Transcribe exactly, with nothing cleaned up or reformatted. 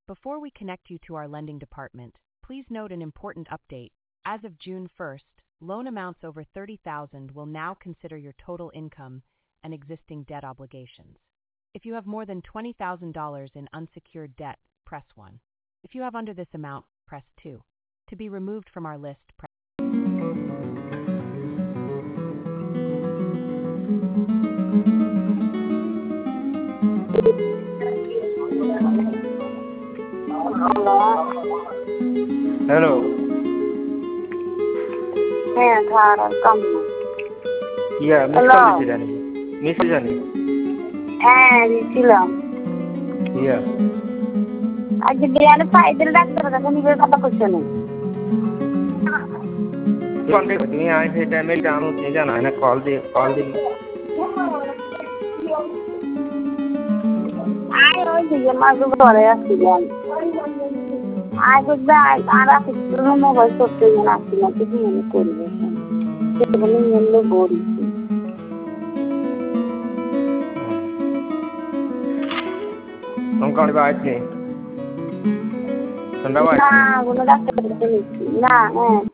Before we connect you to our lending department, please note an important update. As of June first, loan amounts over thirty thousand dollars will now consider your total income and existing debt obligations. If you have more than twenty thousand dollars in unsecured debt, press one. If you have under this amount, press two. To be removed from our list, press Hello. হ্যাঁ খারাপ কাম না Yeah, miss Hello. call দিছি জানি miss জানি হ্যাঁ দিছিলাম Yeah. আজকে বিয়ানে ফাইদের doctor কাছে নিবে কথা কইছো না Contact তুমি আই সেই টাইমে জানো তুমি জানা না কল দি কল দি আই ওই দিকে মাঝে ঘরে আসছিলাম আই বুঝবা আর আসছিল মোবাইল করতে না আসছিল তো কি মনে করবে সেগুলো নিয়ে বড়ি Ông ba আছে Sanda ba না কোনো ডাক্তার কাছে নিচ্ছি না হ্যাঁ